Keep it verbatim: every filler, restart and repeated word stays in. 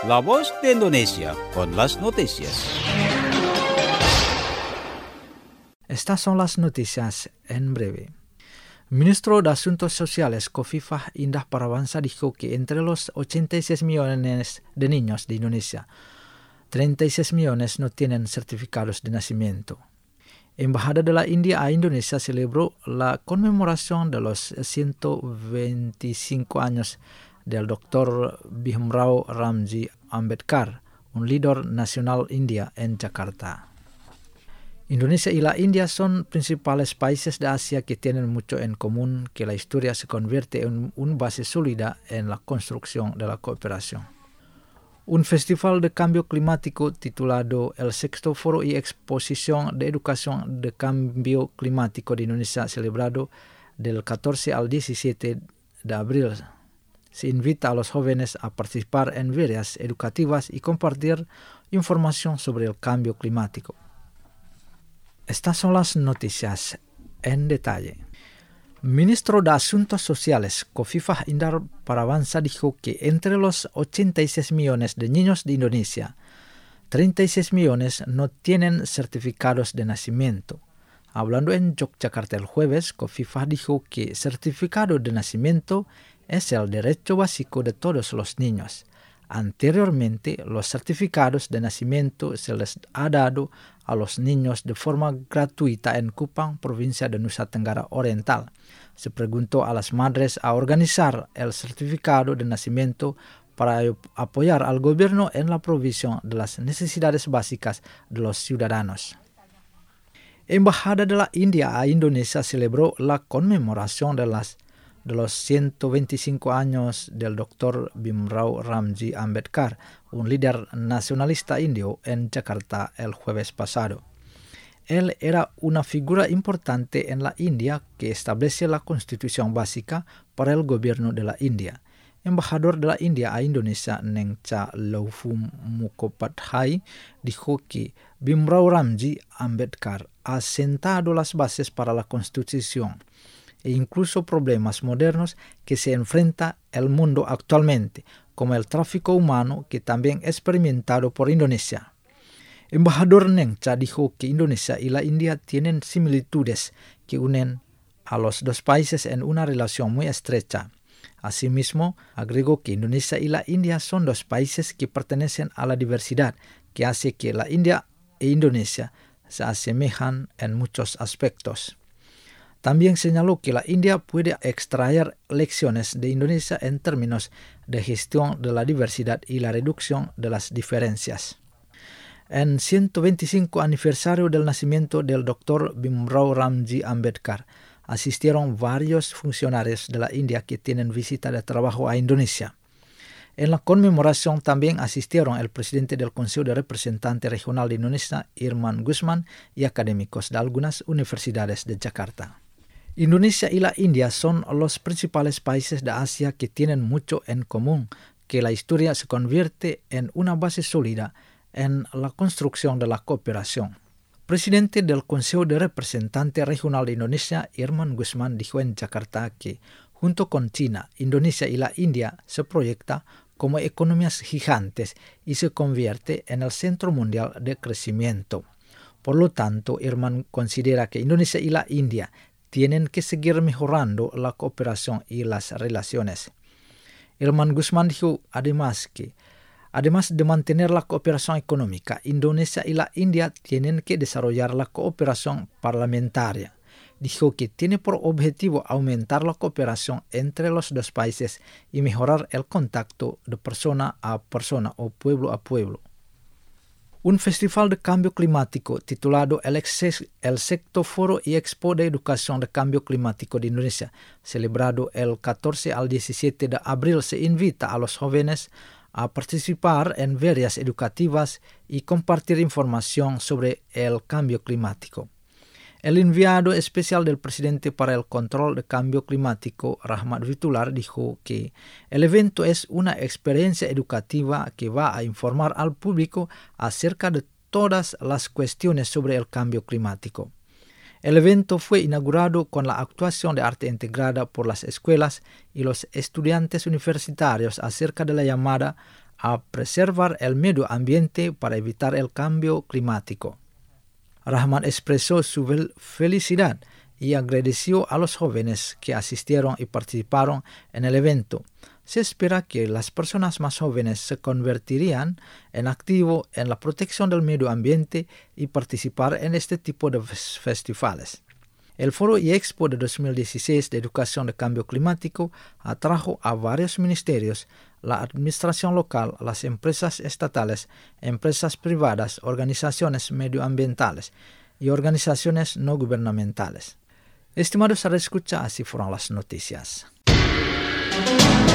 La Voz de Indonesia con las noticias. Estas son las noticias en breve. Ministro de Asuntos Sociales Khofifah Indar Parawansa dijo que entre los ochenta y seis millones de niños de Indonesia, treinta y seis millones no tienen certificados de nacimiento. Embajada de la India a Indonesia celebró la conmemoración de los ciento veinticinco años del doctor Bhimrao Ramji Ambedkar, un líder nacional india en Jakarta. Indonesia y la India son principales países de Asia que tienen mucho en común, que la historia se convierte en una base sólida en la construcción de la cooperación. Un festival de cambio climático titulado El Sexto Foro y Exposición de Educación de Cambio Climático de Indonesia, celebrado del catorce al diecisiete de abril. Se invita a los jóvenes a participar en ferias educativas y compartir información sobre el cambio climático. Estas son las noticias en detalle. Ministro de Asuntos Sociales Khofifah Indar Parawansa dijo que entre los ochenta y seis millones de niños de Indonesia, treinta y seis millones no tienen certificados de nacimiento. Hablando en Yogyakarta el jueves, Khofifah dijo que certificado de nacimiento es el derecho básico de todos los niños. Anteriormente, los certificados de nacimiento se les ha dado a los niños de forma gratuita en Kupang, provincia de Nusa Tenggara Oriental. Se preguntó a las madres a organizar el certificado de nacimiento para apoyar al gobierno en la provisión de las necesidades básicas de los ciudadanos. Embajada de la India a Indonesia celebró la conmemoración de las de los ciento veinticinco años del doctor Bhimrao Ramji Ambedkar, un líder nacionalista indio, en Jakarta el jueves pasado. Él era una figura importante en la India que establece la constitución básica para el gobierno de la India. Embajador de la India a Indonesia, Nengcha Laufum Mukhopadhyay, dijo que Bhimrao Ramji Ambedkar ha sentado las bases para la constitución e incluso problemas modernos que se enfrenta el mundo actualmente, como el tráfico humano, que también es experimentado por Indonesia. Embajador Nengcha dijo que Indonesia y la India tienen similitudes que unen a los dos países en una relación muy estrecha. Asimismo, agregó que Indonesia y la India son dos países que pertenecen a la diversidad, que hace que la India e Indonesia se asemejan en muchos aspectos. También señaló que la India puede extraer lecciones de Indonesia en términos de gestión de la diversidad y la reducción de las diferencias. En ciento veinticinco aniversario del nacimiento del doctor Bhimrao Ramji Ambedkar, asistieron varios funcionarios de la India que tienen visita de trabajo a Indonesia. En la conmemoración también asistieron el presidente del Consejo de Representantes Regional de Indonesia, Irman Gusman, y académicos de algunas universidades de Jakarta. Indonesia y la India son los principales países de Asia que tienen mucho en común, que la historia se convierte en una base sólida en la construcción de la cooperación. Presidente del Consejo de Representantes Regional de Indonesia, Irman Gusman, dijo en Jakarta que, junto con China, Indonesia y la India se proyecta como economías gigantes y se convierte en el centro mundial de crecimiento. Por lo tanto, Irman considera que Indonesia y la India tienen que seguir mejorando la cooperación y las relaciones. Irman Gusman dijo además que, además de mantener la cooperación económica, Indonesia y la India tienen que desarrollar la cooperación parlamentaria. Dijo que tiene por objetivo aumentar la cooperación entre los dos países y mejorar el contacto de persona a persona o pueblo a pueblo. Un festival de cambio climático titulado El, Exces- El Sexto Foro y Expo de Educación de Cambio Climático de Indonesia, celebrado el catorce al diecisiete de abril, se invita a los jóvenes a participar en ferias educativas y compartir información sobre el cambio climático. El enviado especial del presidente para el control de cambio climático, Rahmat Witoelar, dijo que el evento es una experiencia educativa que va a informar al público acerca de todas las cuestiones sobre el cambio climático. El evento fue inaugurado con la actuación de arte integrada por las escuelas y los estudiantes universitarios acerca de la llamada a preservar el medio ambiente para evitar el cambio climático. Rahman expresó su felicidad y agradeció a los jóvenes que asistieron y participaron en el evento. Se espera que las personas más jóvenes se convertirían en activo en la protección del medio ambiente y participar en este tipo de festivales. El Foro y Expo de dos mil dieciséis de Educación de Cambio Climático atrajo a varios ministerios, la administración local, las empresas estatales, empresas privadas, organizaciones medioambientales y organizaciones no gubernamentales. Estimados, a escucha, así fueron las noticias.